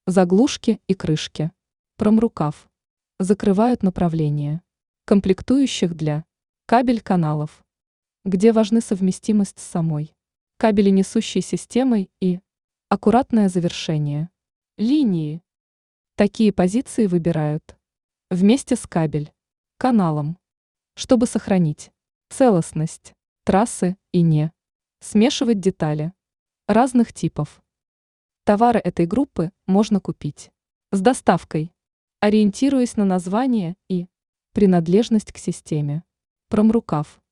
Заглушки и крышки. Промрукав. Закрывают направление. Комплектующих для кабель-каналов, где важны совместимость с самой кабеленесущей системой и аккуратное завершение линии. Такие позиции выбирают вместе с кабель-каналом, чтобы сохранить целостность трассы и не смешивать детали разных типов. Товары этой группы можно купить с доставкой, ориентируясь на название и принадлежность к системе. Промрукав.